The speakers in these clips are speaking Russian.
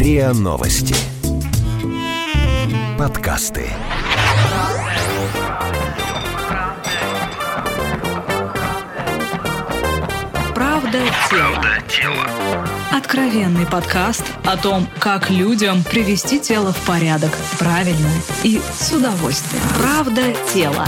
РИА Новости. Подкасты. Правда тела. Откровенный подкаст о том, как людям привести тело в порядок правильно и с удовольствием. Правда тела.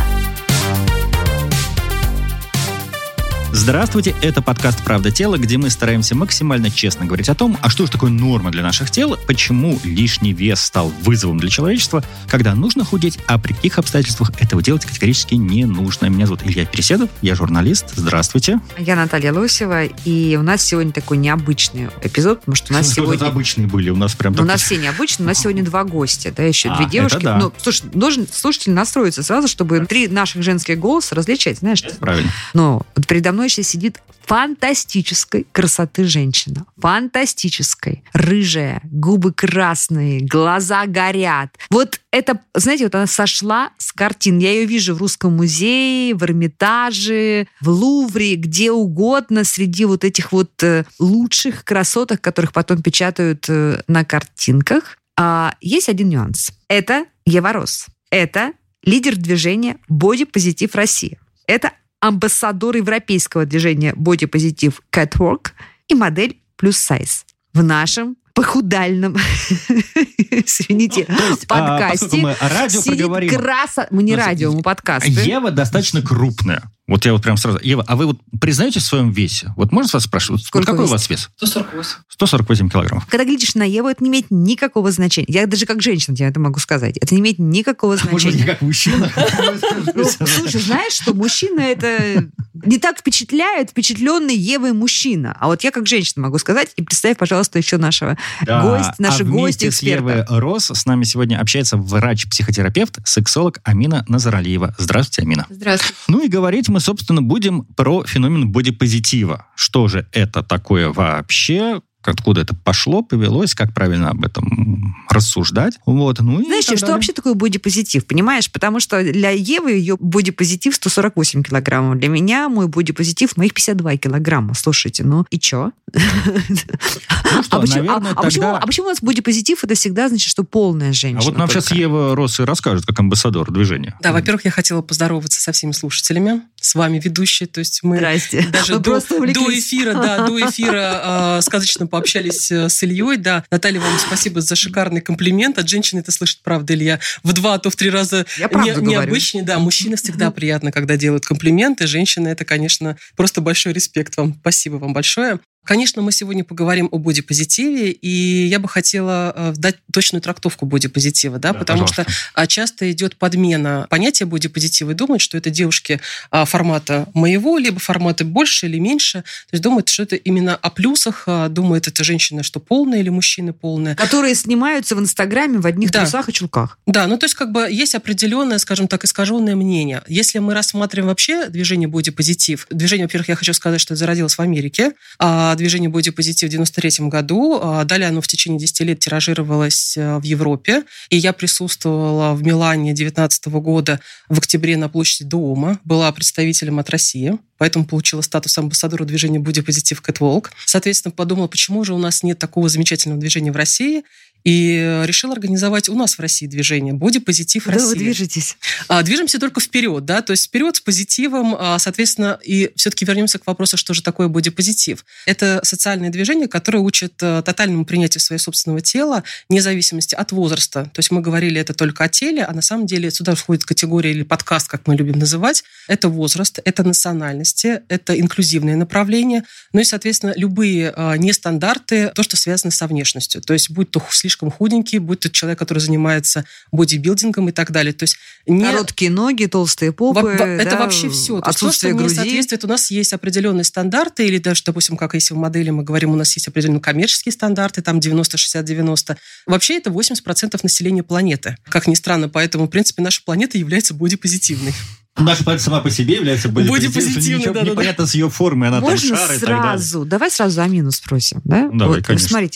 Здравствуйте, это подкаст «Правда тела», где мы стараемся максимально честно говорить о том, а что же такое норма для наших тел, почему лишний вес стал вызовом для человечества, когда нужно худеть, а при каких обстоятельствах этого делать категорически не нужно. Меня зовут Илья Переседов, я журналист. Здравствуйте. Я Наталья Лосева, и у нас сегодня такой необычный эпизод, потому что у нас сегодня... Что-то обычные были, у нас прям... У нас все необычные, у нас сегодня два гостя, да, еще две девушки. Да. Ну, слушай, должен слушатель настроиться сразу, чтобы три наших женских голоса различать, знаешь? Правильно. Но вот передо мной сейчас сидит фантастической красоты женщина. Фантастической. Рыжая, губы красные, глаза горят. Вот это, знаете, вот она сошла с картин. Я ее вижу в Русском музее, в Эрмитаже, в Лувре, где угодно, среди вот этих вот лучших красоток, которых потом печатают на картинках. Есть один нюанс. Это Ева Рос. Это лидер движения «Бодипозитив Россия». Это амбассадор европейского движения «Бодипозитив Catwalk» и модель «Плюс Сайз». В нашем похудальном, извините, подкасте мы радио проговорим. Мы не радио, мы подкасты. Ева достаточно крупная. Вот я вот прям сразу... Ева, а вы вот признаетесь в своем весе? Вот можно вас спрашивать? Сколько какой весит? у вас вес? 148. 148 килограммов. Когда глядишь на Еву, это не имеет никакого значения. Я даже как женщина тебе это могу сказать. Это не имеет никакого значения. Может быть, как мужчина? Слушай, знаешь, что мужчина это не так впечатляет впечатленный Евой мужчина. А вот я как женщина могу сказать. И представь, пожалуйста, еще нашего гостя, наши гости, эксперта. Вместе с Евой Рос с нами сегодня общается врач-психотерапевт, сексолог Амина Назаралиева. Здравствуйте, Амина. Здравствуйте. Ну и говорить мы, собственно, будем про феномен бодипозитива. Что же это такое вообще? Откуда это пошло, повелось, как правильно об этом рассуждать. Вот. Ну, и знаешь, что вообще такое бодипозитив, понимаешь? Потому что для Евы ее бодипозитив 148 килограммов. Для меня мой бодипозитив моих 52 килограмма. Слушайте, ну и чё? Почему у нас бодипозитив это всегда значит, что полная женщина? А вот нам сейчас Ева Рос и расскажет, как амбассадор движения. Да, во-первых, я хотела поздороваться со всеми слушателями, с вами ведущие, то есть мы даже до эфира сказочно пообщались с Ильей. Да, Наталья, вам спасибо за шикарный комплимент. От женщины это слышит, правда, Илья, в 2, а то в 3 раза необычнее. Да, мужчина всегда приятно, когда делают комплименты. Женщина, это, конечно, просто большой респект вам. Спасибо вам большое. Конечно, мы сегодня поговорим о бодипозитиве, и я бы хотела дать точную трактовку бодипозитива, да, потому что часто идет подмена понятия бодипозитива и думают, что это девушки формата моего, либо формата больше или меньше, то есть думают, что это именно о плюсах, думают, это женщина, что полная или мужчина полная. Которые снимаются в Инстаграме в одних трусах и чулках. Да, ну то есть как бы есть определенное, скажем так, искаженное мнение. Если мы рассматриваем вообще движение бодипозитив, движение, во-первых, я хочу сказать, что это зародилось в Америке, движение бодипозитив в 1993 году. Далее оно в течение 10 лет тиражировалось в Европе. И я присутствовала в Милане 2019 года в октябре на площади Дуомо. Была представителем от России. Поэтому получила статус амбассадора движения бодипозитив Catwalk. Соответственно, подумала, почему же у нас нет такого замечательного движения в России. И решила организовать у нас в России движение «Бодипозитив Россия». Да, вы движетесь? Движемся только вперед, да, то есть вперед с позитивом, соответственно, и все-таки вернемся к вопросу, что же такое бодипозитив. Это социальное движение, которое учит тотальному принятию своего собственного тела, вне зависимости от возраста. То есть мы говорили это только о теле, а на самом деле сюда входит категория или подкаст, как мы любим называть. Это возраст, это национальности, это инклюзивное направление, ну и, соответственно, любые нестандарты, то, что связано со внешностью. То есть будь то слишком худенький, будь то человек, который занимается бодибилдингом и так далее. То есть короткие ноги, толстые попы. Это вообще все. Отсутствие груди. Не соответствует. У нас есть определенные стандарты, или даже, допустим, как если в модели мы говорим, у нас есть определенные коммерческие стандарты, там 90-60-90. Вообще это 80% населения планеты. Как ни странно, поэтому, в принципе, наша планета является бодипозитивной. Наша планета сама по себе является бодипозитивной, да. Непонятно с ее формой, она можно там шар и так далее. Давай сразу Амину спросим, да? Давай, вот, конечно. Смотрите, вот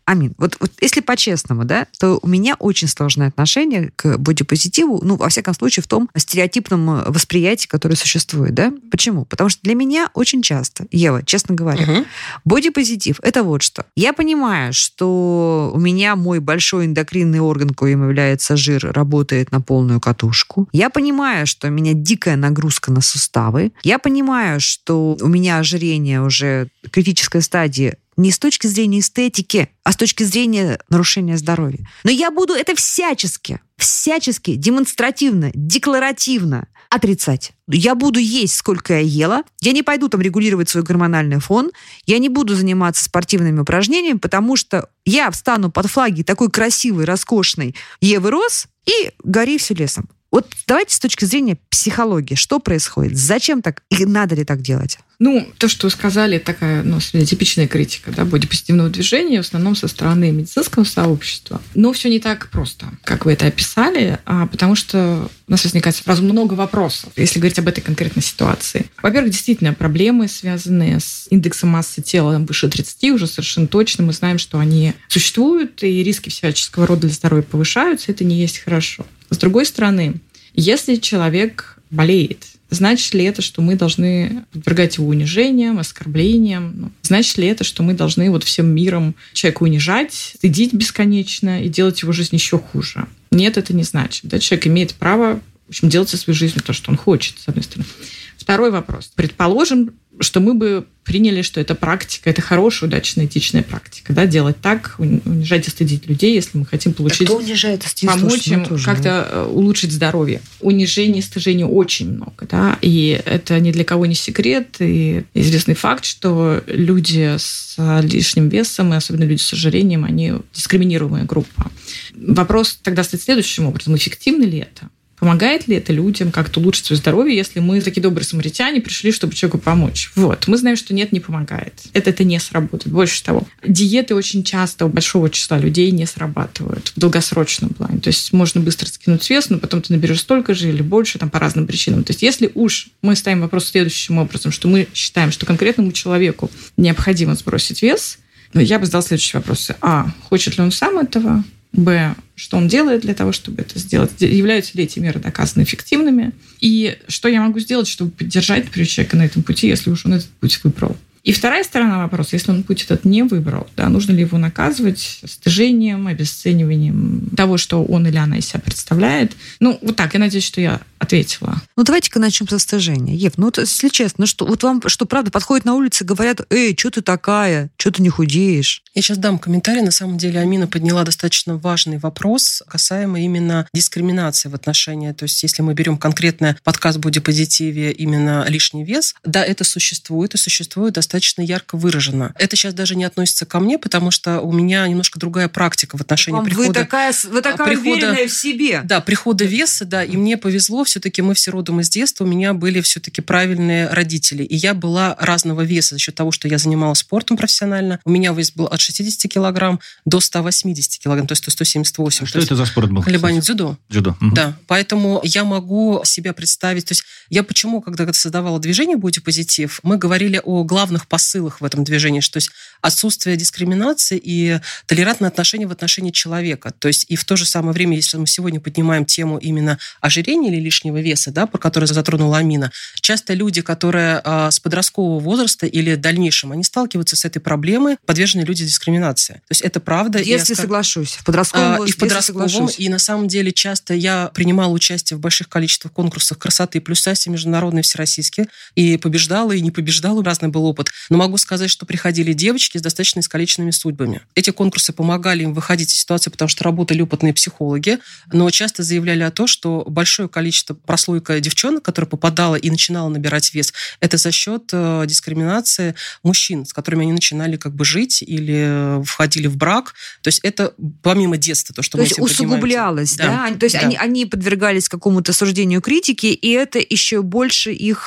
Амин, вот если по-честному, да, то у меня очень сложное отношение к бодипозитиву, во всяком случае, в том стереотипном восприятии, которое существует, да. Почему? Потому что для меня очень часто, Ева, честно говоря, бодипозитив – это вот что. Я понимаю, что у меня мой большой эндокринный орган, коим является жир, работает на полную катушку. Я понимаю, что у меня дикая нагрузка на суставы. Я понимаю, что у меня ожирение уже критической стадии не с точки зрения эстетики, а с точки зрения нарушения здоровья. Но я буду это всячески, демонстративно, декларативно отрицать. Я буду есть, сколько я ела. Я не пойду там регулировать свой гормональный фон. Я не буду заниматься спортивными упражнениями, потому что я встану под флаги такой красивой, роскошной Евы Рос и гори все лесом. Вот давайте с точки зрения психологии, что происходит? Зачем так? И надо ли так делать? То, что вы сказали, такая, типичная критика, да, бодипозитивного движения, в основном со стороны медицинского сообщества. Но все не так просто, как вы это описали, потому что у нас возникает сразу много вопросов, если говорить об этой конкретной ситуации. Во-первых, действительно, проблемы, связанные с индексом массы тела выше 30, уже совершенно точно мы знаем, что они существуют, и риски всяческого рода для здоровья повышаются, это не есть хорошо. С другой стороны, если человек болеет, значит ли это, что мы должны подвергать его унижениям, оскорблениям? Значит ли это, что мы должны всем миром человека унижать, стыдить бесконечно и делать его жизнь еще хуже? Нет, это не значит. Да? Человек имеет право, делать со своей жизнью то, что он хочет, с одной стороны. Второй вопрос. Предположим, что мы бы приняли, что эта практика, это хорошая, удачная, этичная практика, да, делать так, унижать и стыдить людей, если мы хотим получить, помочь им как-то улучшить здоровье. Унижений, стыжений очень много, да, и это ни для кого не секрет, и известный факт, что люди с лишним весом, и особенно люди с ожирением, они дискриминируемая группа. Вопрос тогда стоит следующим образом: эффективно ли это? Помогает ли это людям как-то улучшить свое здоровье, если мы, такие добрые самаритяне, пришли, чтобы человеку помочь? Мы знаем, что нет, не помогает. Это не сработает. Больше того, диеты очень часто у большого числа людей не срабатывают в долгосрочном плане. То есть можно быстро скинуть вес, но потом ты наберешь столько же или больше по разным причинам. То есть если уж мы ставим вопрос следующим образом, что мы считаем, что конкретному человеку необходимо сбросить вес, я бы задала следующие вопросы. Хочет ли он сам этого? Б, что он делает для того, чтобы это сделать? Являются ли эти меры доказаны эффективными? И что я могу сделать, чтобы поддержать, например, человека на этом пути, если уж он этот путь выбрал? И вторая сторона вопроса: если он путь этот не выбрал, да, нужно ли его наказывать стыжением, обесцениванием того, что он или она из себя представляет? Так, я надеюсь, что я ответила. Давайте-ка начнем со стыжения. Ев, если честно, вам правда подходят на улице и говорят: что ты такая, что ты не худеешь? Я сейчас дам комментарий. На самом деле Амина подняла достаточно важный вопрос, касаемо именно дискриминации в отношении. То есть если мы берем конкретно подкаст бодипозитиве, именно лишний вес, да, это существует, и существует достаточно ярко выражено. Это сейчас даже не относится ко мне, потому что у меня немножко другая практика в отношении прихода. Вы такая уверенная в себе. Да, прихода веса, да, и мне повезло, все-таки мы все родом из детства, у меня были все-таки правильные родители, и я была разного веса за счет того, что я занималась спортом профессионально. У меня вес был от 60 килограмм до 180 килограмм, то есть 178. Что это за спорт был? Колебание дзюдо. Дзюдо. Да, поэтому я могу себя представить. То есть я почему, когда создавала движение бодипозитив, мы говорили о главных посылах в этом движении, что есть отсутствие дискриминации и толерантное отношение в отношении человека. То есть и в то же самое время, если мы сегодня поднимаем тему именно ожирения или лишнего веса, да, про который затронула Амина, часто люди, которые с подросткового возраста или дальнейшем, они сталкиваются с этой проблемой, подвержены люди дискриминации. То есть это правда. Если соглашусь. В подростковом возрасте. И в подростковом. И на самом деле часто я принимала участие в больших количествах конкурсах красоты плюс сайсе международные, всероссийские, и побеждала, и не побеждала. Разный был опыт. Но могу сказать, что приходили девочки с достаточно искалеченными судьбами. Эти конкурсы помогали им выходить из ситуации, потому что работали опытные психологи, но часто заявляли о том, что большое количество прослойка девчонок, которая попадала и начинала набирать вес, это за счет дискриминации мужчин, с которыми они начинали жить или входили в брак. То есть это помимо детства, то, что мы этим усугублялось, да? То есть они подвергались какому-то суждению критики, и это еще больше их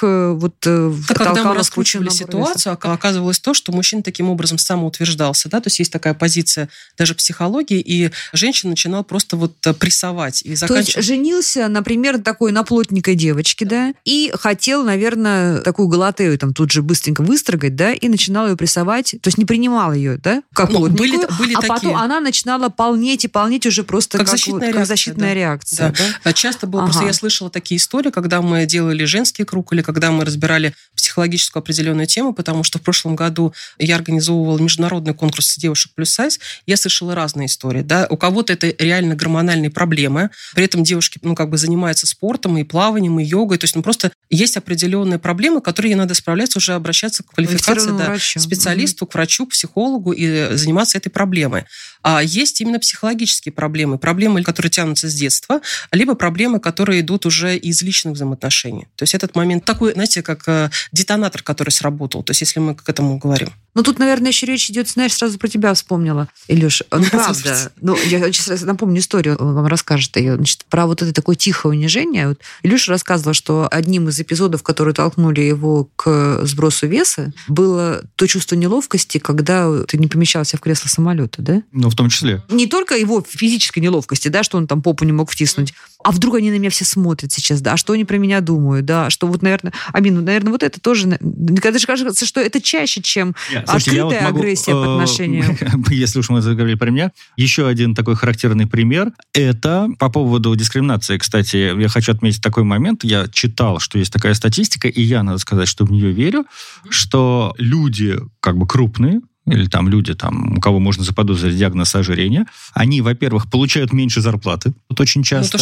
когда мы раскручивали ситуацию, оказывалось то, что мужчина таким образом самоутверждался, да, то есть есть такая позиция даже психологии, и женщина начинала просто прессовать. И То есть женился, например, такой такой на плотненькой девочке, да, и хотел, наверное, такую галатею там тут же быстренько выстрогать, да, и начинал ее прессовать, то есть не принимал ее, да, как плотненькую, были а такие. Потом она начинала полнеть уже просто как защитная реакция. Да. Часто было, просто я слышала такие истории, когда мы делали женский круг или когда мы разбирали психологическую определенную тему, потому что в прошлом году я организовывала международный конкурс девушек плюс сайз, я слышала разные истории, да, у кого-то это реально гормональные проблемы, при этом девушки, занимаются спортом и плаванием, и йогой, то есть, просто есть определенные проблемы, которые ей надо справляться, уже обращаться к квалификации, специалисту, к врачу, к психологу и заниматься этой проблемой. А есть именно психологические проблемы, которые тянутся с детства, либо проблемы, которые идут уже из личных взаимоотношений. То есть этот момент такой, знаете, как детонатор, который сработал, то есть если мы к этому говорим. Тут, наверное, еще речь идет, знаешь, сразу про тебя вспомнила, Илюш. Правда. Я сейчас напомню историю, он вам расскажет ее. Значит, про вот это такое тихое унижение. Вот Илюша рассказывала, что одним из эпизодов, которые толкнули его к сбросу веса, было то чувство неловкости, когда ты не помещался в кресло самолета, да? В том числе. Не только его физической неловкости, да, что он там попу не мог втиснуть, а вдруг они на меня все смотрят сейчас, да, а что они про меня думают, да, что вот, наверное, наверное, вот это тоже, когда же кажется, что это чаще, чем открытая агрессия по отношению. Если уж мы заговорили про меня, еще один такой характерный пример, это по поводу дискриминации, кстати, я хочу отметить такой момент, я читал, что есть такая статистика, и я, надо сказать, что в нее верю, что люди крупные, или люди, у кого можно заподозрить диагноз ожирения, они, во-первых, получают меньше зарплаты. Вот очень часто.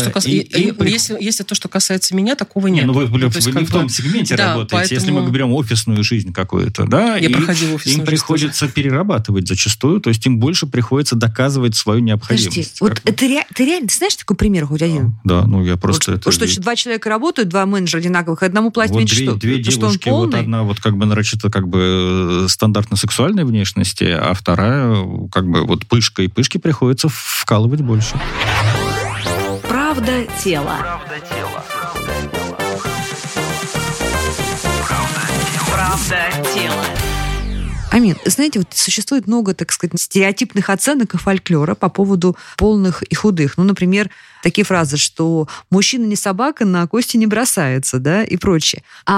Если то, что касается меня, такого нет. Вы не в том сегменте работаете. Поэтому... Если мы берем офисную жизнь какую-то, да, я проходила офисную жизнь. Им приходится перерабатывать зачастую, то есть им больше приходится доказывать свою необходимость. Подожди, ты реально, ты знаешь такой пример хоть один? Да, я просто... Что два человека работают, два менеджера одинаковых, одному платят меньше, что? Две девушки, одна нарочито стандартно сексуальная внешность, а вторая, пышка, и пышке приходится вкалывать больше. Правда тела. Правда тела. Амин, знаете, существует много, так сказать, стереотипных оценок и фольклора по поводу полных и худых. Например, такие фразы, что мужчина не собака, на кости не бросается, да, и прочее.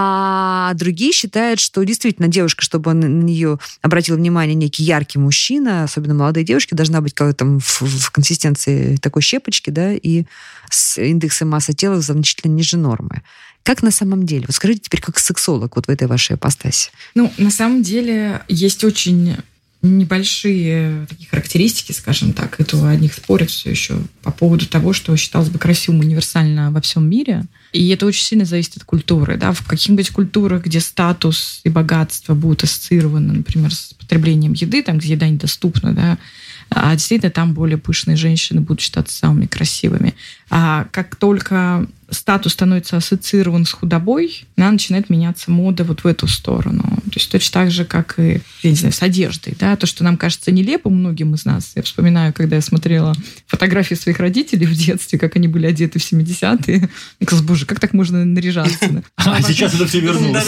А другие считают, что действительно девушка, чтобы на нее обратил внимание некий яркий мужчина, особенно молодые девушки, должна быть в консистенции такой щепочки, да, и с индексом массы тела значительно ниже нормы. Как на самом деле? Скажите теперь, как сексолог в этой вашей ипостаси. На самом деле есть очень небольшие такие характеристики, скажем так, это у одних спорят все еще по поводу того, что считалось бы красивым универсально во всем мире. И это очень сильно зависит от культуры. Да? В каких-нибудь культурах, где статус и богатство будут ассоциированы, например, с потреблением еды, там, где еда недоступна, да, а действительно там более пышные женщины будут считаться самыми красивыми. А как только статус становится ассоциирован с худобой, она начинает меняться мода в эту сторону. То есть точно так же, как и, я не знаю, с одеждой. Да? То, что нам кажется нелепым многим из нас. Я вспоминаю, когда я смотрела фотографии своих родителей в детстве, как они были одеты в 70-е. Я казалось, боже, как так можно наряжаться? А сейчас это все вернулось.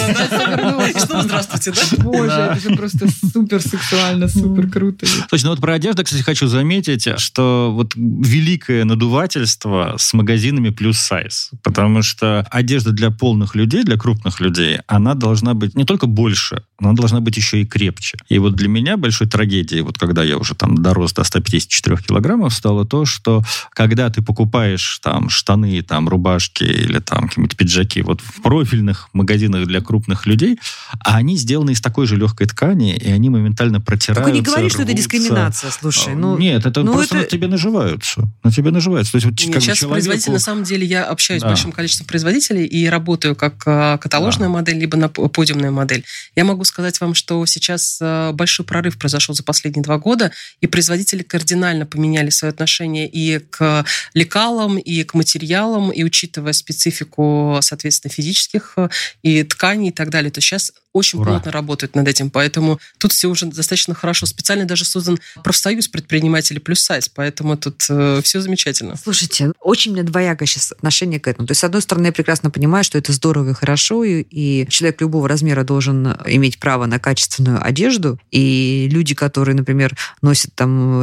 И снова здравствуйте, да? Боже, это же просто супер сексуально, супер круто. Точно, про одежду, кстати, хочу заметить, что великое надувательство с магазинами плюс сайз. Потому что одежда для полных людей, для крупных людей, она должна быть не только больше, но она должна быть еще и крепче. И для меня большой трагедией, когда я уже дорос до 154 килограммов, стало то, что когда ты покупаешь штаны, рубашки или какие-нибудь пиджаки в профильных магазинах для крупных людей, а они сделаны из такой же легкой ткани, и они моментально протираются. Только не говори, что это дискриминация, слушай. Нет, это просто на тебе наживаются. На тебе наживаются. То есть, сейчас производители, на самом деле, я общаюсь с большим количеством производителей и работаю как каталожная модель, либо на подиумная модель. Я могу сказать вам, что сейчас большой прорыв произошел за последние 2 года, и производители кардинально поменяли свое отношение и к лекалам, и к материалам, и учитывая специфику, соответственно, физических и тканей и так далее. То сейчас очень плотно работают над этим, поэтому тут все уже достаточно хорошо. Специально даже создан профсоюз предпринимателей плюс сайз, поэтому тут все замечательно. Слушайте, очень у меня двоякое сейчас отношение к этому. То есть, с одной стороны, я прекрасно понимаю, что это здорово и хорошо, и человек любого размера должен иметь право на качественную одежду, и люди, которые, например, носят там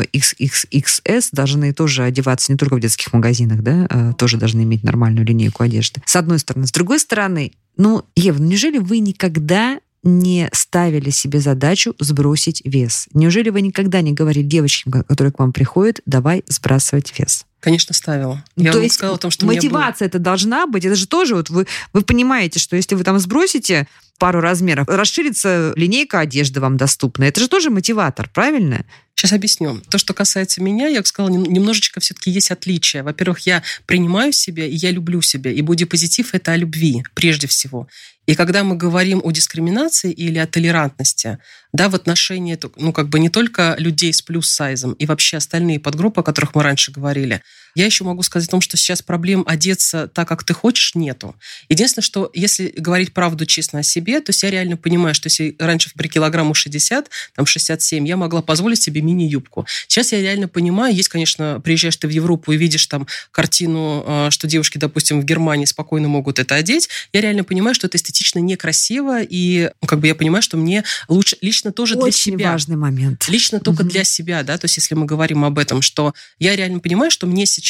XXXS, должны тоже одеваться не только в детских магазинах, да, а тоже должны иметь нормальную линейку одежды. С одной стороны. С другой стороны, Ева, неужели вы никогда не ставили себе задачу сбросить вес? Неужели вы никогда не говорили девочкам, которые к вам приходят, давай сбрасывать вес? Конечно, ставила. Я вам сказала о том, что мотивация это должна быть. Это же тоже вы понимаете, что если вы там сбросите пару размеров, расширится линейка одежды вам доступна. Это же тоже мотиватор, правильно? Сейчас объясню. То, что касается меня, я сказала, немножечко все-таки есть отличия. Во-первых, я принимаю себя, и я люблю себя. И бодипозитив – это о любви, прежде всего. И когда мы говорим о дискриминации или о толерантности, да, в отношении, не только людей с плюс-сайзом и вообще остальные подгруппы, о которых мы раньше говорили, я еще могу сказать о том, что сейчас проблем одеться так, как ты хочешь, нету. Единственное, что если говорить правду честно о себе, то есть я реально понимаю, что если раньше при килограмму 60, там 67, я могла позволить себе мини-юбку. Сейчас я реально понимаю, есть, конечно, приезжаешь ты в Европу и видишь там картину, что девушки, допустим, в Германии спокойно могут это одеть, я реально понимаю, что это эстетично некрасиво, и я понимаю, что мне лучше лично тоже для себя. Очень важный момент. Лично только для себя, да, то есть если мы говорим об этом, что я реально понимаю, что мне сейчас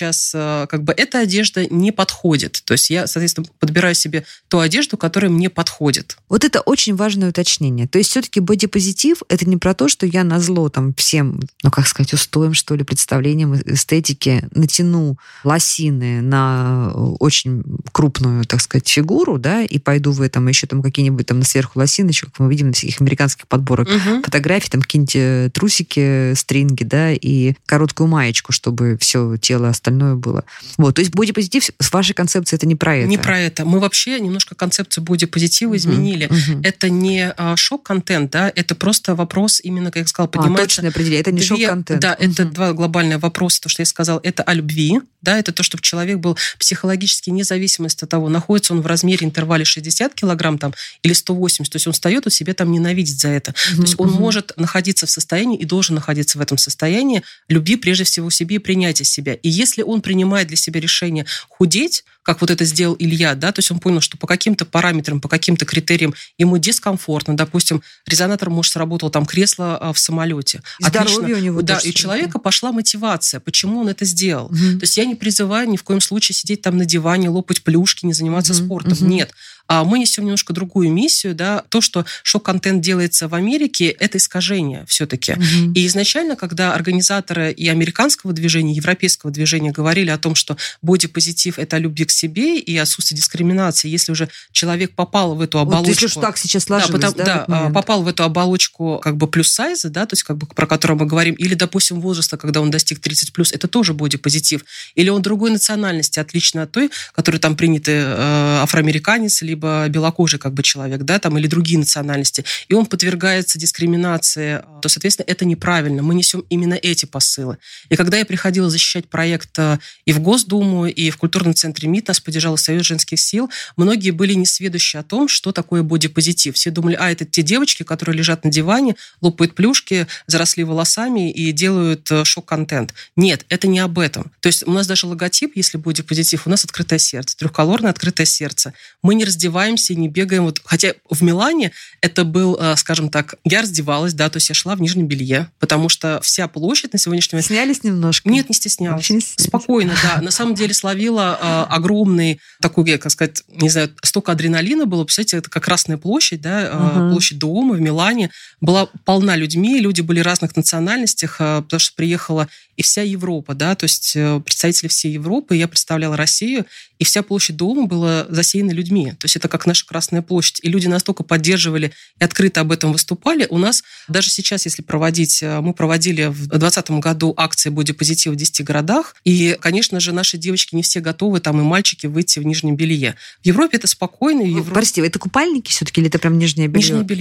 эта одежда не подходит. То есть я, соответственно, подбираю себе ту одежду, которая мне подходит. Вот это очень важное уточнение. То есть все-таки бодипозитив – это не про то, что я назло там всем, устоям, что ли, представлениям эстетики натяну лосины на очень крупную, так сказать, фигуру, да, и пойду в этом еще там какие-нибудь там сверху лосины, еще, как мы видим на всяких американских подборах фотографий, там какие-нибудь трусики, стринги, да, и короткую маечку, чтобы все тело остальное было. То есть бодипозитив с вашей концепцией это не про это. Не про это. Мы вообще немножко концепцию бодипозитива изменили. Это не шок-контент, да, это просто вопрос именно, как я сказала, поднимается... Точное определение. Это не шок-контент. Да, это два глобальных вопроса. То, что я сказала, это о любви, да, это то, чтобы человек был психологически независимость от того, находится он в размере интервале 60 килограмм там, или 180, то есть он встает, он себя там ненавидит за это. То есть он может находиться в состоянии и должен находиться в этом состоянии любви прежде всего себе и принятия себя. И если он принимает для себя решение худеть, как вот это сделал Илья, да, то есть он понял, что по каким-то параметрам, по каким-то критериям ему дискомфортно, допустим, резонатор, может, сработал там кресло в самолете. Здоровье у него. Да, и у человека пошла мотивация, почему он это сделал. То есть я не призываю ни в коем случае сидеть там на диване, лопать плюшки, не заниматься спортом. Нет. А мы несем немножко другую миссию, да, то, что шок-контент делается в Америке, это искажение все-таки. И изначально, когда организаторы и американского движения, и европейского движения говорили о том, что бодипозитив – это о любви к себе и отсутствие дискриминации, если уже человек попал в эту оболочку... если уж так сейчас сложилось, попал в эту оболочку плюс-сайза, да, то есть про которую мы говорим, или, допустим, возраста, когда он достиг 30+, это тоже бодипозитив. Или он другой национальности, отлично от той, которой там приняты афроамериканец, либо белокожий человек, да, там, или другие национальности, и он подвергается дискриминации, то, соответственно, это неправильно. Мы несем именно эти посылы. И когда я приходила защищать проект и в Госдуму, и в культурном центре МИД, нас поддержал Союз женских сил, многие были несведущи о том, что такое бодипозитив. Все думали, это те девочки, которые лежат на диване, лопают плюшки, заросли волосами и делают шок-контент. Нет, это не об этом. То есть у нас даже логотип, если бодипозитив, у нас открытое сердце, трехколорное открытое сердце. Мы не раздеваемся, не бегаем. Хотя в Милане это был, скажем так, я раздевалась, да, то есть я шла в нижнем белье, потому что вся площадь на сегодняшний момент... Снялись немножко? Нет, не стеснялась. Спокойно, да. На самом деле словила огромный такой, как сказать, не знаю, столько адреналина было. Представляете, это как Красная площадь, да, площадь Дуомо в Милане была полна людьми, люди были разных национальностях, потому что приехала и вся Европа, да, то есть представители всей Европы, я представляла Россию, и вся площадь Дуомо была засеяна людьми. То есть это как наша Красная площадь. И люди настолько поддерживали и открыто об этом выступали. У нас даже сейчас, если проводить, мы проводили в 2020 году акции бодипозитива в 10 городах, и, конечно же, наши девочки не все готовы, там и мальчики, выйти в нижнем белье. В Европе это спокойно. Простите, это купальники все-таки или это прям нижнее белье? Нижнее белье.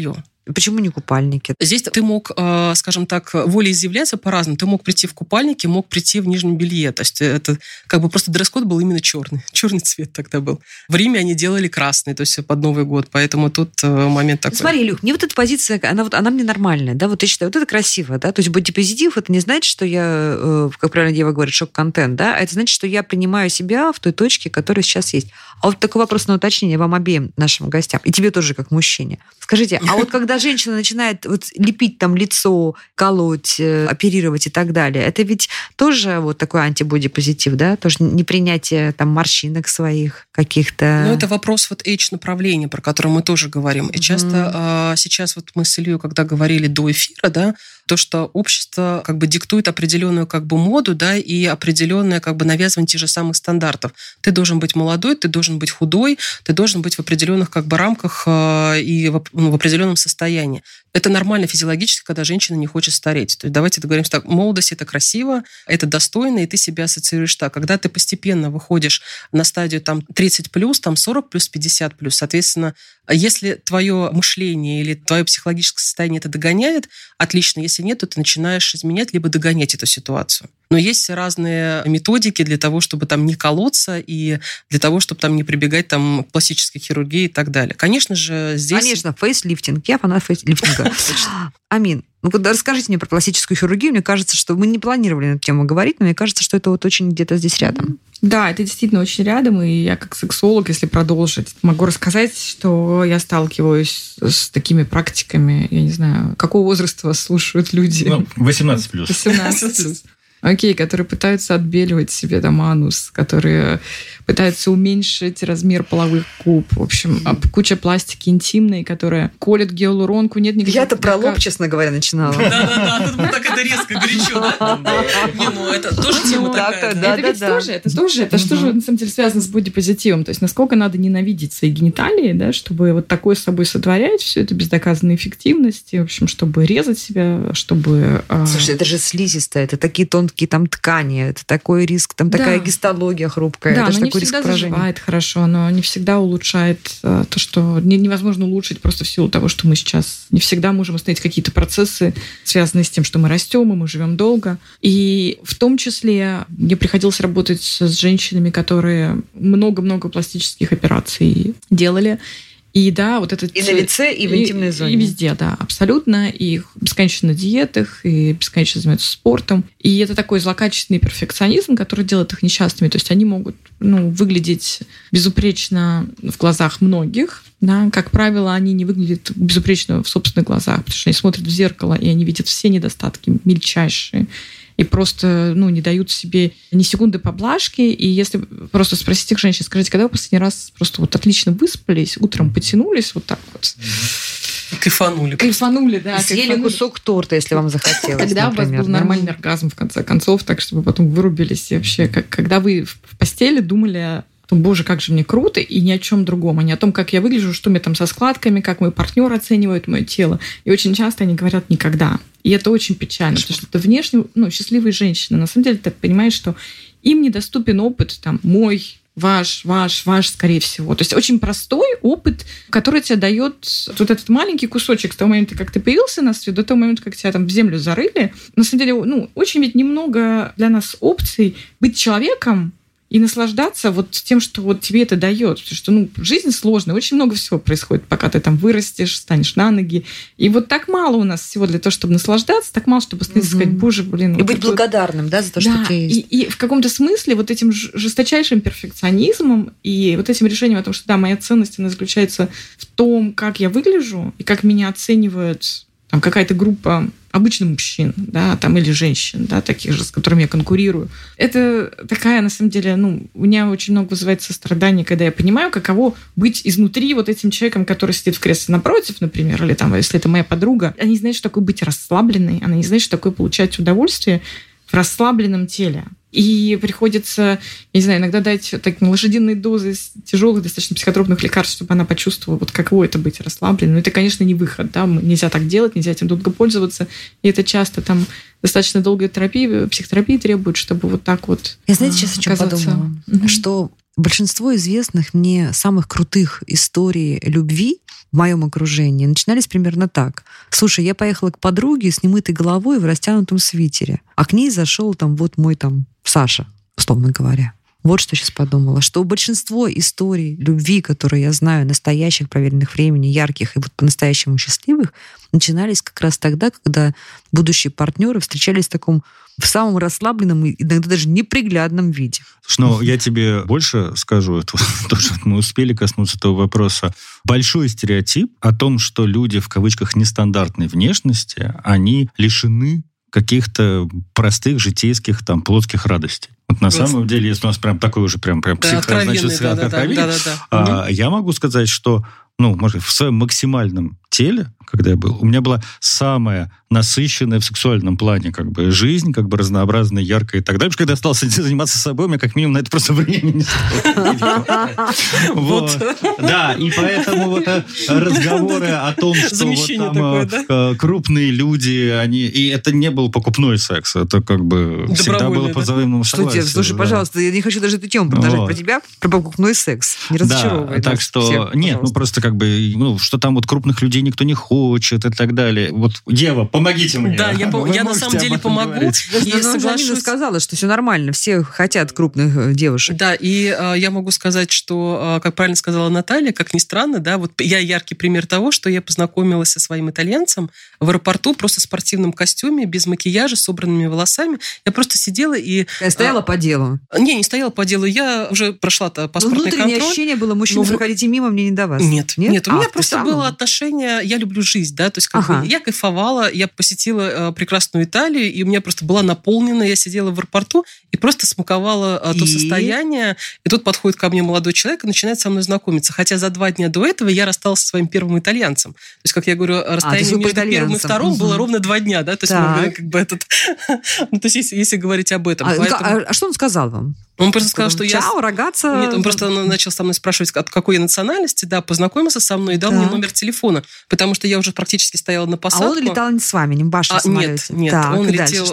Почему не купальники? Здесь ты мог, скажем так, волеизъявляться по-разному. Ты мог прийти в купальнике, мог прийти в нижнем белье. То есть это как бы просто дресс-код был именно черный. Черный цвет тогда был. В Риме они делали красный, то есть под Новый год. Поэтому тут момент такой. Смотри, Илюх, мне вот эта позиция, она мне нормальная, да, вот я считаю, вот это красиво, да, то есть бодипозитив, это не значит, что я, как правильно Ева говорит, шок-контент, да, а это значит, что я принимаю себя в той точке, которая сейчас есть. А вот такой вопрос на уточнение вам обеим нашим гостям, и тебе тоже как мужчине. Скажите, а вот когда женщина начинает вот лепить там лицо, колоть, оперировать и так далее, это ведь тоже вот такой антибодипозитив, да, тоже непринятие там морщинок своих каких-то. Ну, это вопрос вот H-направления, про который мы тоже говорим. И часто сейчас вот мы с Ильей, когда говорили до эфира, да, то, что общество как бы диктует определенную как бы моду, да, и определенное как бы навязывание тех же самых стандартов. Ты должен быть молодой, ты должен быть худой, ты должен быть в определенных как бы рамках и в определенном состоянии. Это нормально физиологически, когда женщина не хочет стареть. То есть давайте договоримся так, молодость – это красиво, это достойно, и ты себя ассоциируешь так. Когда ты постепенно выходишь на стадию там 30+, там 40+, 50+, соответственно, если твое мышление или твое психологическое состояние это догоняет, отлично. Если нет, то ты начинаешь изменять либо догонять эту ситуацию. Но есть разные методики для того, чтобы там не колоться и для того, чтобы там не прибегать там, к пластической хирургии и так далее. Конечно же, здесь... Конечно, фейслифтинг. Я фанат фейслифтинга. Амин, ну вот расскажите мне про пластическую хирургию. Мне кажется, что мы не планировали на эту тему говорить, но мне кажется, что это вот очень где-то здесь рядом. Да, это действительно очень рядом, и я как сексолог, если продолжить, могу рассказать, что я сталкиваюсь с такими практиками, я не знаю, какого возраста вас слушают люди? 18+. 18+. Окей, которые пытаются отбеливать себе там анус, которые пытаются уменьшить размер половых губ. В общем, куча пластики интимной, которая колет гиалуронку. Нет никаких... Я-то про лоб, честно говоря, начинала. Да-да-да, тут так это резко, горячо, да? Не, ну это тоже тема такая. Это ведь тоже, это что же на самом деле связано с бодипозитивом? То есть насколько надо ненавидеть свои гениталии, да, чтобы вот такое с собой сотворять, все это без доказанной эффективности, в общем, чтобы резать себя, чтобы... Слушай, это же слизистая, это такие тонкие там ткани, это такой риск, там такая гистология хрупкая. Да, это но не всегда заживает хорошо, но не всегда улучшает то, что невозможно улучшить просто в силу того, что мы сейчас не всегда можем остановить какие-то процессы, связанные с тем, что мы растем, и мы живем долго. И в том числе мне приходилось работать с женщинами, которые много-много пластических операций делали. И да, вот этот... И на лице, и в интимной зоне. И везде, да, абсолютно. И их бесконечно на диетах, и бесконечно занимаются спортом. И это такой злокачественный перфекционизм, который делает их несчастными. То есть они могут выглядеть безупречно в глазах многих. Да. Как правило, они не выглядят безупречно в собственных глазах, потому что они смотрят в зеркало, и они видят все недостатки мельчайшие. И просто не дают себе ни секунды поблажки. И если просто спросить их женщин, скажите, когда вы последний раз просто вот отлично выспались, утром потянулись вот так вот? Кайфанули, да. Съели кусок торта, если вам захотелось, когда например, у вас был нормальный оргазм, в конце концов, так, чтобы потом вырубились. И вообще, когда вы в постели думали о том, боже, как же мне круто, и ни о чем другом, а не о том, как я выгляжу, что у меня там со складками, как мой партнер оценивает мое тело. И очень часто они говорят «никогда». И это очень печально, потому что это внешне счастливые женщины. На самом деле ты понимаешь, что им недоступен опыт там, мой, ваш, скорее всего. То есть очень простой опыт, который тебе дает вот этот маленький кусочек с того момента, как ты появился на свет, до того момента, как тебя там в землю зарыли. На самом деле, очень ведь немного для нас опций быть человеком, и наслаждаться вот тем, что вот тебе это дает. Потому что жизнь сложная, очень много всего происходит, пока ты там вырастешь, станешь на ноги. И вот так мало у нас всего для того, чтобы наслаждаться, так мало, чтобы остановиться и сказать, боже, блин. И быть благодарным, да, за то, что у тебя есть. И в каком-то смысле вот этим жесточайшим перфекционизмом и вот этим решением о том, что да, моя ценность, она заключается в том, как я выгляжу и как меня оценивают там какая-то группа обычных мужчин, да, там, или женщин, да, таких же, с которыми я конкурирую. Это такая, на самом деле, у меня очень много вызывает сострадания, когда я понимаю, каково быть изнутри вот этим человеком, который сидит в кресле напротив, например, или там, если это моя подруга. Она не знает, что такое быть расслабленной, она не знает, что такое получать удовольствие в расслабленном теле. И приходится, я не знаю, иногда дать лошадиные дозы тяжелых, достаточно психотропных лекарств, чтобы она почувствовала, вот каково это быть расслабленной. Но это, конечно, не выход, да, нельзя так делать, нельзя этим долго пользоваться. И это часто там достаточно долгая терапия, психотерапия требует, чтобы вот так вот Я, знаете, сейчас о чем подумала? Что большинство известных мне самых крутых историй любви в моем окружении начинались примерно так. Слушай, я поехала к подруге с немытой головой в растянутом свитере, а к ней зашел там вот мой там Саша, условно говоря. Вот что сейчас подумала, что большинство историй любви, которые я знаю, настоящих, проверенных времени, ярких и вот по-настоящему счастливых, начинались как раз тогда, когда будущие партнеры встречались в самом расслабленном и иногда даже неприглядном виде. Слушай, я тебе больше скажу, тоже мы успели коснуться этого вопроса. Большой стереотип о том, что люди в кавычках нестандартной внешности, они лишены каких-то простых житейских плотских радостей. Вот на самом деле, если у нас прям такой уже прям откровенный, я могу сказать, что может, в своем максимальном теле, когда я был, у меня была самая насыщенная в сексуальном плане жизнь, разнообразная, яркая и так далее. Потому что когда я стал заниматься собой, у меня как минимум на это просто времени не стало. Да, и поэтому разговоры о том, что там крупные люди, и это не был покупной секс, это всегда было по взаимному согласию. Слушай, пожалуйста, я не хочу даже эту тему продолжать про тебя, про покупной секс. Не разочаровывай. Так что, нет, просто что там крупных людей никто не хочет и так далее. Ева, помогите мне. Да, я на самом деле помогу. И соглашусь. Сказала, что все нормально, все хотят крупных девушек. Да, и я могу сказать, что, как правильно сказала Наталья, как ни странно, да, я яркий пример того, что я познакомилась со своим итальянцем в аэропорту просто в спортивном костюме, без макияжа, с собранными волосами. Я просто сидела и... Стояла по делу? Не стояла по делу. Я уже прошла паспортный контроль. Внутреннее ощущение было, мужчины, проходите мимо, мне не до вас. Нет, у меня просто было отношение, я люблю жизнь, да, то есть я кайфовала, я посетила прекрасную Италию, и у меня просто была наполнена, я сидела в аэропорту и просто смаковала то состояние, и тут подходит ко мне молодой человек и начинает со мной знакомиться, хотя за 2 дня до этого я рассталась со своим первым итальянцем. То есть, как я говорю, расстояние между первым и вторым было ровно 2 дня, да, то есть мы то есть если говорить об этом. А что он сказал вам? Он просто сказал, что Чао, рогаться. Нет, он просто начал со мной спрашивать, от какой я национальности, да, познакомился со мной и дал мне номер телефона, потому что я уже практически стояла на посадку. А он летал не с вами, не в вашем самолете? Нет, он летел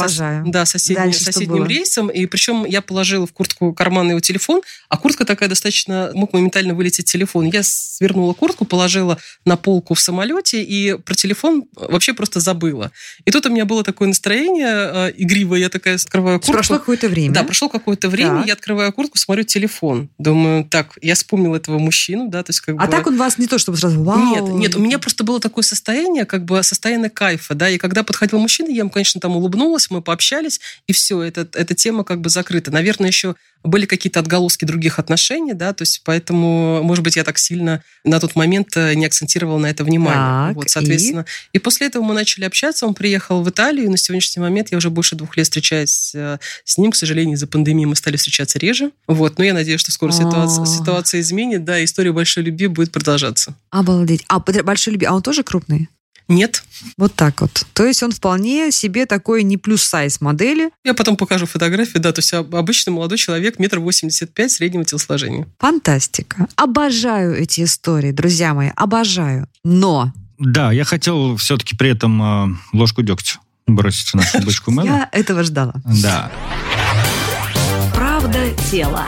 соседним рейсом, и причем я положила в куртку карман его телефон, а куртка такая достаточно, мог моментально вылететь телефон. Я свернула куртку, положила на полку в самолете, и про телефон вообще просто забыла. И тут у меня было такое настроение игривое, я такая открываю куртку. Прошло какое-то время. Да, прошло какое-то время, я открываю куртку, смотрю телефон. Думаю, так, я вспомнила этого мужчину, да, то есть так он вас не то, чтобы сразу вау. Нет, у меня просто было такое состояние, состояние кайфа, да, и когда подходил мужчина, я ему, конечно, улыбнулась, мы пообщались, и все, эта тема закрыта. Наверное, еще были какие-то отголоски других отношений, да, то есть поэтому, может быть, я так сильно на тот момент не акцентировала на это внимание. Так, соответственно. И после этого мы начали общаться, он приехал в Италию, и на сегодняшний момент я уже больше 2 лет встречаюсь с ним, к сожалению, из-за пандемии мы стали встречаться реже. Но я надеюсь, что скоро ситуация изменит, да, история большой любви будет продолжаться. Обалдеть. Большой любви, он тоже крупный? Нет. Вот так вот. То есть он вполне себе такой не плюс-сайз модели. Я потом покажу фотографии, да, то есть обычный молодой человек, 1,85 м, среднего телосложения. Фантастика. Обожаю эти истории, друзья мои, обожаю. Но... Да, я хотел все-таки при этом ложку дегтя бросить в нашу бочку мэла. Я этого ждала. Да. Правда тела.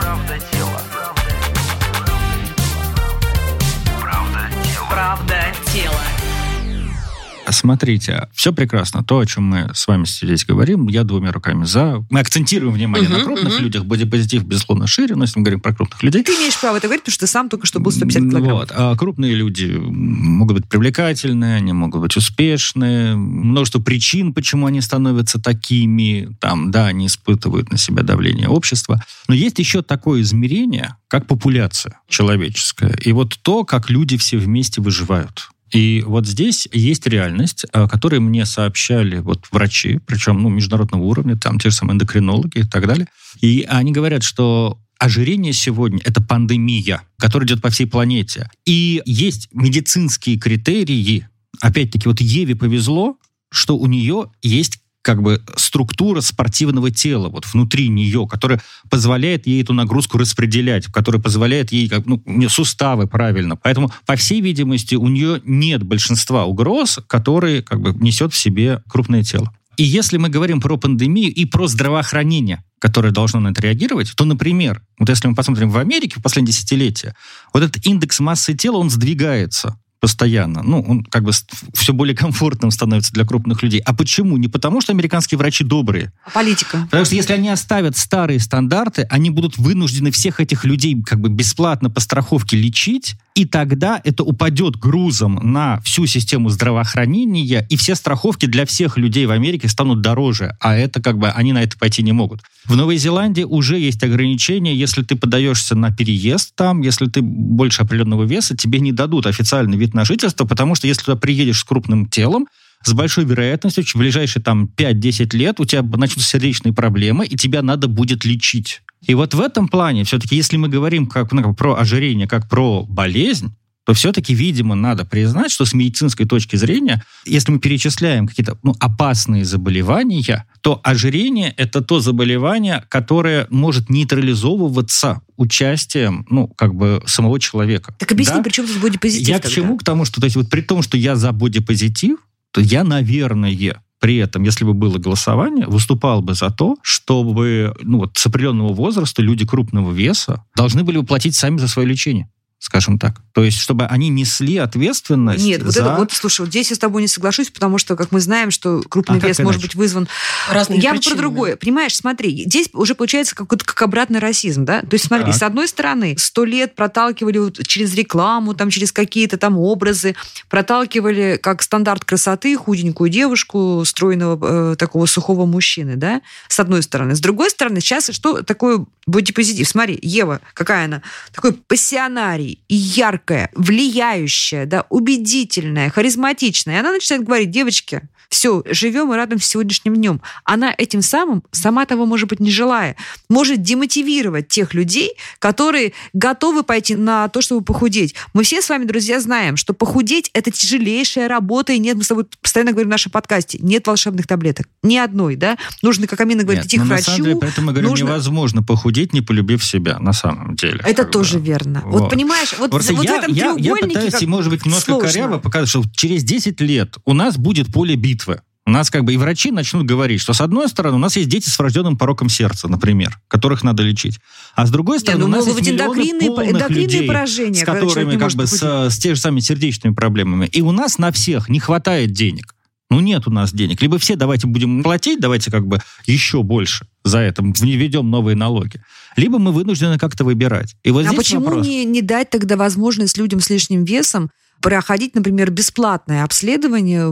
Правда тела. Смотрите, все прекрасно. То, о чем мы с вами здесь говорим, я 2 руками за. Мы акцентируем внимание на крупных людях. Бодипозитив, безусловно, шире, но если мы говорим про крупных людей... Ты имеешь право это говорить, потому что ты сам только что был 150 килограммов. А крупные люди могут быть привлекательные, они могут быть успешные. Множество причин, почему они становятся такими. Они испытывают на себя давление общества. Но есть еще такое измерение, как популяция человеческая. И то, как люди все вместе выживают. И здесь есть реальность, которую мне сообщали врачи, причем международного уровня, те же самые эндокринологи и так далее. И они говорят, что ожирение сегодня – это пандемия, которая идет по всей планете. И есть медицинские критерии. Опять-таки, Еве повезло, что у нее есть структура спортивного тела внутри нее, которая позволяет ей эту нагрузку распределять, которая позволяет ей суставы правильно. Поэтому, по всей видимости, у нее нет большинства угроз, которые несет в себе крупное тело. И если мы говорим про пандемию и про здравоохранение, которое должно на это реагировать, то, например, вот если мы посмотрим в Америке в последние десятилетия, вот этот индекс массы тела, он сдвигается постоянно. Ну, он как бы все более комфортным становится для крупных людей. А почему? Не потому, что американские врачи добрые. А политика? Потому что если они оставят старые стандарты, они будут вынуждены всех этих людей как бы бесплатно по страховке лечить, и тогда это упадет грузом на всю систему здравоохранения, и все страховки для всех людей в Америке станут дороже, а это как бы они на это пойти не могут. В Новой Зеландии уже есть ограничения, если ты подаешься на переезд там, если ты больше определенного веса, тебе не дадут официальный вид на жительство, потому что если туда приедешь с крупным телом, с большой вероятностью в ближайшие там 5-10 лет у тебя начнутся сердечные проблемы, и тебя надо будет лечить. И вот в этом плане все-таки, если мы говорим как про ожирение, как про болезнь, то все-таки, видимо, надо признать, что с медицинской точки зрения, если мы перечисляем какие-то опасные заболевания, то ожирение – это то заболевание, которое может нейтрализовываться участием, самого человека. Так объясни, при чем тут бодипозитив? Я к чему? К тому, что, то есть, вот при том, что я за бодипозитив, то я, наверное, при этом, если бы было голосование, выступал бы за то, чтобы с определенного возраста люди крупного веса должны были платить сами за свое лечение, скажем так. То есть, чтобы они несли ответственность. Нет, слушай, здесь я с тобой не соглашусь, потому что, как мы знаем, что крупный вес может быть вызван... Разными причинами. Про другое. Понимаешь, смотри, здесь уже получается как обратный расизм, да? То есть, смотри, с одной стороны, 100 лет проталкивали через рекламу, через какие-то образы, проталкивали как стандарт красоты худенькую девушку, стройного такого сухого мужчины, да? С одной стороны. С другой стороны, сейчас что такое бодипозитив? Смотри, Ева, какая она? Такой пассионарий и яркая, влияющая, да, убедительная, харизматичная. И она начинает говорить: девочки, все, живем и радуемся сегодняшним днем. Она этим самым, сама того, может быть, не желая, может демотивировать тех людей, которые готовы пойти на то, чтобы похудеть. Мы все с вами, друзья, знаем, что похудеть – это тяжелейшая работа, и нет, мы с тобой постоянно говорим в нашем подкасте, нет волшебных таблеток. Ни одной, да? Нужно, как Амина говорит, идти к врачу. На самом деле, поэтому мы говорим, невозможно похудеть, не полюбив себя, на самом деле. Это тоже верно. Вот понимаешь, вот в этом треугольнике... Я пытаюсь, может быть, немножко коряво показать, что через 10 лет у нас будет поле битвы. У нас и врачи начнут говорить, что с одной стороны у нас есть дети с врожденным пороком сердца, например, которых надо лечить. А с другой стороны у нас есть миллионы полных людей, с которыми с те же самыми сердечными проблемами. И у нас на всех не хватает денег. Нет у нас денег. Либо все давайте будем платить, давайте еще больше за это, введем новые налоги. Либо мы вынуждены как-то выбирать. И вот здесь почему вопрос. не дать тогда возможность людям с лишним весом проходить, например, бесплатное обследование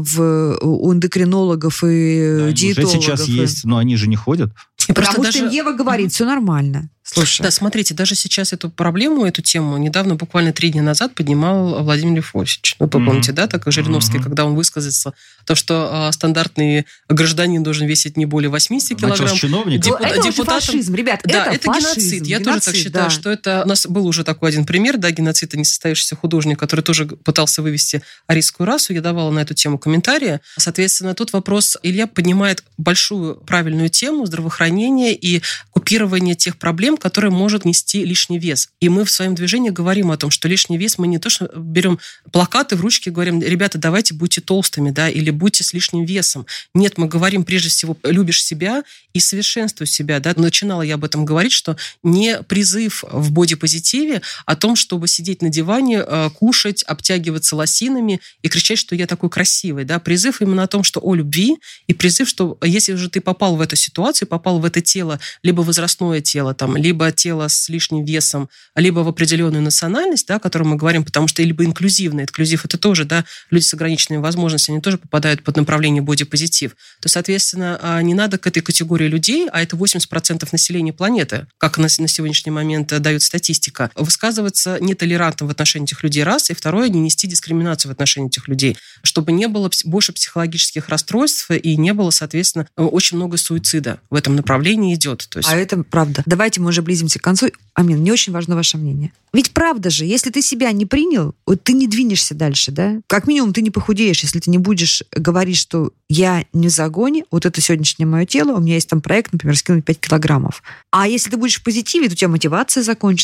у эндокринологов и диетологов? Уже сейчас есть, но они же не ходят. Потому что Ева говорит, все нормально. Слушай. Да, смотрите, даже сейчас эту проблему, эту тему недавно, буквально 3 дня назад, поднимал Владимир Лефортович. Вы помните, да, так Жириновский, когда он высказался, то, что стандартный гражданин должен весить не более 80 килограмм. Начал с чиновников. Это уже фашизм, ребят, да, это геноцид. Я тоже так считаю, что это... У нас был уже такой один пример, да, геноцид, несостоявшийся художник, который тоже пытался вывести арийскую расу. Я давала на эту тему комментарии. Соответственно, тут вопрос, Илья поднимает большую правильную тему здравоохранения и купирования тех проблем, которые может нести лишний вес. И мы в своем движении говорим о том, что лишний вес, мы не то, что берем плакаты в ручки и говорим: ребята, давайте будьте толстыми, да, или будьте с лишним весом. Нет, мы говорим прежде всего, любишь себя и совершенствуй себя, да. Начинала я об этом говорить, что не призыв в бодипозитиве о том, чтобы сидеть на диване, кушать, обтягиваться лосинами и кричать, что я такой красивый, да. Призыв именно о том, что о любви, и призыв, что если уже ты попал в эту ситуацию, попал в это тело, либо возрастное тело, либо тело с лишним весом, либо в определенную национальность, да, о которой мы говорим, потому что либо инклюзивный. Инклюзив – это тоже, да, люди с ограниченными возможностями, они тоже попадают под направление бодипозитив. То, соответственно, не надо к этой категории людей, а это 80% населения планеты, как на сегодняшний момент дает статистика, высказываться нетолерантно в отношении этих людей, раз, и второе, не нести дискриминацию в отношении этих людей, чтобы не было больше психологических расстройств и не было, соответственно, очень много суицида в этом направлении идет. То есть... А это правда. Давайте мы уже близимся к концу. Амин, мне очень важно ваше мнение. Ведь правда же, если ты себя не принял, вот ты не двинешься дальше, да? Как минимум ты не похудеешь, если ты не будешь говорить, что я не в загоне, вот это сегодняшнее мое тело, у меня есть там проект, например, скинуть 5 килограммов. А если ты будешь в позитиве, то у тебя мотивация закончится,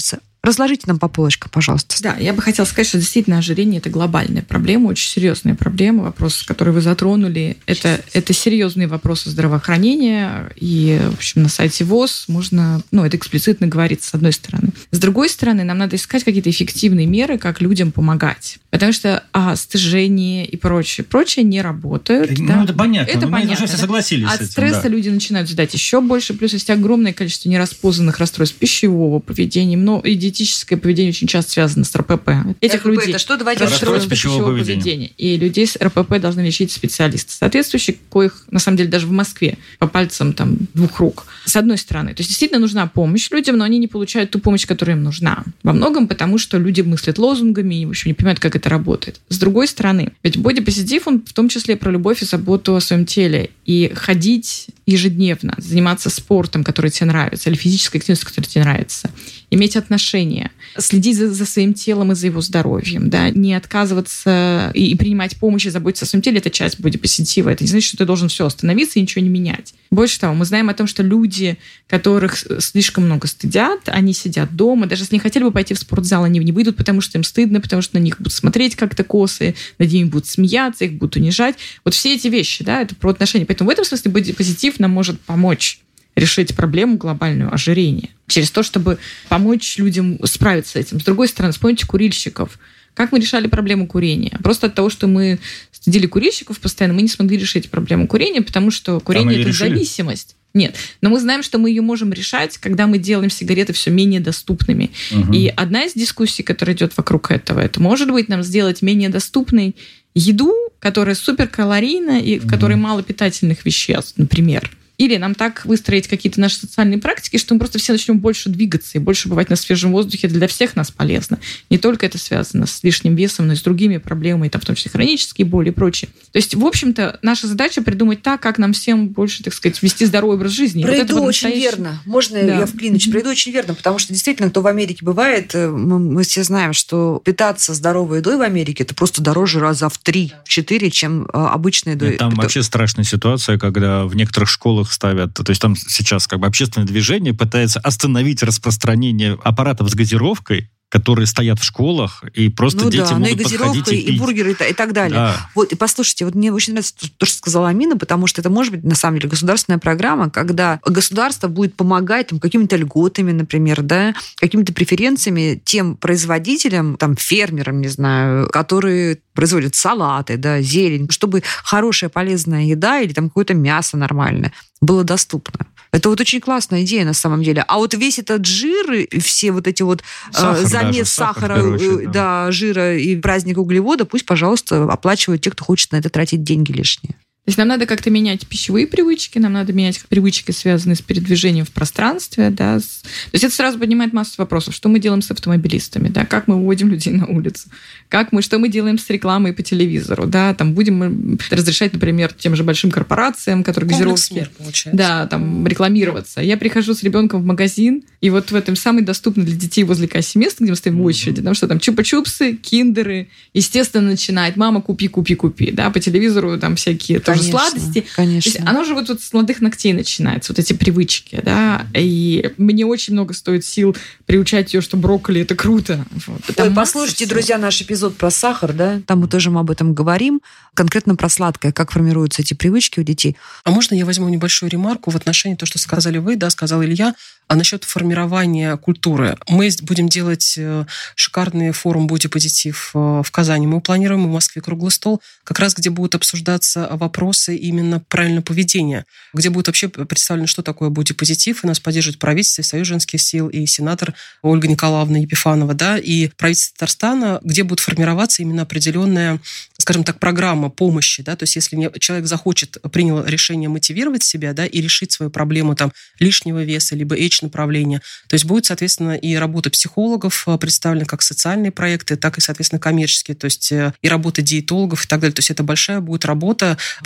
Разложите нам по полочкам, пожалуйста. Да, я бы хотела сказать, что действительно ожирение – это глобальная проблема, очень серьезная проблема. Вопрос, который вы затронули, это серьезные вопросы здравоохранения. И, в общем, на сайте ВОЗ можно, это эксплицитно говорится, с одной стороны. С другой стороны, нам надо искать какие-то эффективные меры, как людям помогать. Потому что стыжение и прочее не работают. Это понятно. Это понятно. Мы уже все согласились с этим. От стресса люди начинают задать еще больше. Плюс есть огромное количество нераспознанных расстройств пищевого поведения. И диетическое поведение очень часто связано с РПП. Этих РПП людей. Это что? Давайте расстройство пищевого поведения. И людей с РПП должны лечить специалисты, соответствующие, коих, на самом деле, даже в Москве по пальцам 2 рук. С одной стороны. То есть действительно нужна помощь людям, но они не получают ту помощь, которая им нужна. Во многом потому, что люди мыслят лозунгами и, в общем, не понимают, как это работает. С другой стороны, ведь бодипозитив, он в том числе про любовь и заботу о своем теле. И ходить ежедневно, заниматься спортом, который тебе нравится, или физической активностью, которая тебе нравится, иметь отношения, следить за своим телом и за его здоровьем, да, не отказываться и принимать помощь и заботиться о своем теле – это часть бодипозитива. Это не значит, что ты должен все остановиться и ничего не менять. Больше того, мы знаем о том, что люди, которых слишком много стыдят, они сидят дома, даже если не хотели бы пойти в спортзал, они не выйдут, потому что им стыдно, потому что на них будут смотреть как-то косо, над ними будут смеяться, их будут унижать. Вот все эти вещи, да, это про отношения. Поэтому в этом смысле бодипозитив нам может помочь решить проблему глобальную ожирения через то, чтобы помочь людям справиться с этим. С другой стороны, вспомните курильщиков. Как мы решали проблему курения? Просто от того, что мы стыдили курильщиков постоянно, мы не смогли решить проблему курения, потому что курение – это зависимость. Нет, но мы знаем, что мы ее можем решать, когда мы делаем сигареты все менее доступными. Угу. И одна из дискуссий, которая идет вокруг этого, это может быть нам сделать менее доступной еду, которая суперкалорийна и в которой мало питательных веществ, например. Или нам так выстроить какие-то наши социальные практики, что мы просто все начнем больше двигаться и больше бывать на свежем воздухе. Это для всех нас полезно. Не только это связано с лишним весом, но и с другими проблемами, там, в том числе хронические боли и прочее. То есть, в общем-то, наша задача придумать так, как нам всем больше, так сказать, вести здоровый образ жизни. Про еду очень верно. Можно я вклинюсь? Про еду очень верно, потому что действительно, кто в Америке бывает, мы все знаем, что питаться здоровой едой в Америке это просто дороже раза в 3-4, чем обычной едой. Там вообще страшная ситуация, когда в некоторых школах ставят, то есть там сейчас общественное движение пытается остановить распространение аппаратов с газировкой, которые стоят в школах, и просто дети могут подходить и пить. И бургеры, и так далее. Да. Вот, и послушайте, вот мне очень нравится то, что сказала Амина, потому что это может быть, на самом деле, государственная программа, когда государство будет помогать какими-то льготами, например, да, какими-то преференциями тем производителям, фермерам, не знаю, которые производят салаты, да, зелень, чтобы хорошая полезная еда или какое-то мясо нормальное было доступно. Это очень классная идея на самом деле. А вот весь этот жир и все эти замес сахара, жира и праздник углевода, пусть, пожалуйста, оплачивают те, кто хочет на это тратить деньги лишние. То есть нам надо как-то менять пищевые привычки, нам надо менять привычки, связанные с передвижением в пространстве. Да. То есть это сразу поднимает массу вопросов. Что мы делаем с автомобилистами? Да? Как мы выводим людей на улицу? Что мы делаем с рекламой по телевизору? Да? Будем мы разрешать, например, тем же большим корпорациям, которые газировки, рекламироваться. Я прихожу с ребенком в магазин, и вот в этом самый доступный для детей возле кассы место, где мы стоим в очереди, чупа-чупсы, киндеры. Естественно, начинает: мама, купи. Да? По телевизору всякие сладости. Конечно. То есть оно же вот с молодых ногтей начинается, вот эти привычки, да, и мне очень много стоит сил приучать ее, что брокколи – это круто. Послушайте, друзья, наш эпизод про сахар, да, там мы тоже об этом говорим, конкретно про сладкое, как формируются эти привычки у детей. А можно я возьму небольшую ремарку в отношении того, что сказали вы, да, сказал Илья, а насчет формирования культуры. Мы будем делать шикарный форум «Бодипозитив» в Казани. Мы планируем в Москве круглый стол, как раз где будут обсуждаться вопросы именно правильного поведения, где будет вообще представлено, что такое бодипозитив, и нас поддерживает правительство, и Союз женских сил, и сенатор Ольга Николаевна Епифанова, да, и правительство Татарстана, где будет формироваться именно определенная, скажем так, программа помощи, да, то есть если человек принял решение мотивировать себя, да, и решить свою проблему лишнего веса, либо направления. То есть будет, соответственно, и работа психологов представлена как социальные проекты, так и, соответственно, коммерческие, то есть и работа диетологов и так далее. То есть это большая будет работа, проведена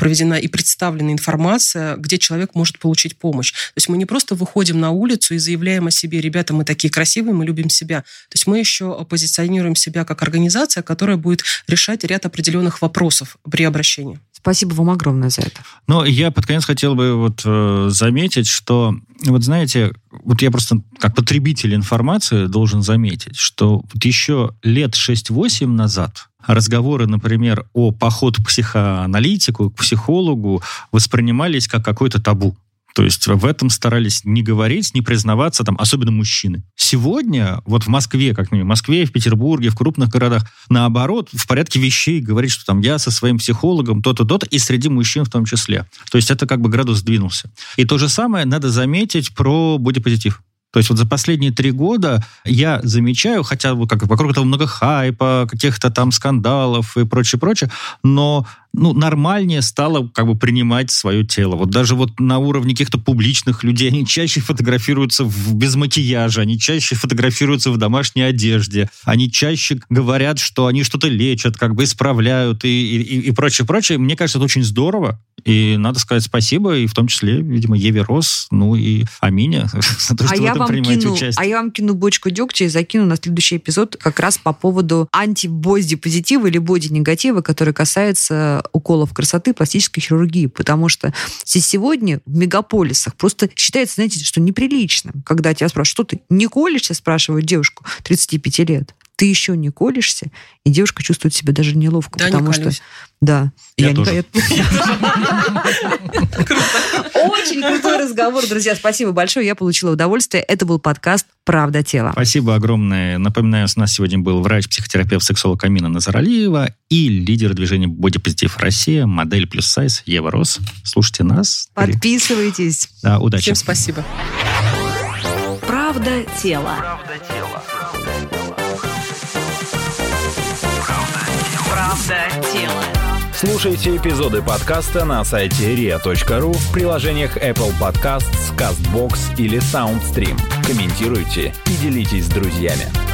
проведена и представлена информация, где человек может получить помощь. То есть мы не просто выходим на улицу и заявляем о себе: ребята, мы такие красивые, мы любим себя. То есть мы еще позиционируем себя как организация, которая будет решать ряд определенных вопросов при обращении. Спасибо вам огромное за это. Но я под конец хотел бы заметить, что, знаете, я просто как потребитель информации должен заметить, что еще лет 6-8 назад разговоры, например, о походе к психоаналитику, к психологу воспринимались как какое-то табу. То есть в этом старались не говорить, не признаваться, особенно мужчины. Сегодня, в Москве, как минимум, в Москве, в Петербурге, в крупных городах, наоборот, в порядке вещей говорить, что я со своим психологом то-то, то-то, и среди мужчин в том числе. То есть это градус сдвинулся. И то же самое надо заметить про бодипозитив. То есть за последние 3 года я замечаю, хотя вокруг этого много хайпа, каких-то скандалов и прочее, но нормальнее стало принимать свое тело. Даже на уровне каких-то публичных людей они чаще фотографируются без макияжа, они чаще фотографируются в домашней одежде, они чаще говорят, что они что-то лечат, исправляют и прочее. Мне кажется, это очень здорово, и надо сказать спасибо, и в том числе, видимо, Еве Рос, и Амине за то, что в этом принимаете участие. А я вам кину бочку дегтя и закину на следующий эпизод как раз по поводу антибодипозитива или боди-негатива, который касается уколов красоты, пластической хирургии, потому что сегодня в мегаполисах просто считается, знаете, что неприличным, когда тебя спрашивают: что ты не колешься, спрашивают девушку 35 лет. Ты еще не колешься, и девушка чувствует себя даже неловко, да, потому не что... Да. Я тоже. Очень крутой разговор, друзья. Спасибо большое, я получила удовольствие. Это был подкаст «Правда тела». Спасибо огромное. Напоминаю, у нас сегодня был врач-психотерапевт, сексолог Амина Назаралиева и лидер движения «Бодипозитив Россия», модель плюс сайз Ева Рос. Слушайте нас. Подписывайтесь. Да, удачи. Всем спасибо. «Правда тела». «Правда тела». Слушайте эпизоды подкаста на сайте ria.ru, в приложениях Apple Podcasts, CastBox или SoundStream. Комментируйте и делитесь с друзьями.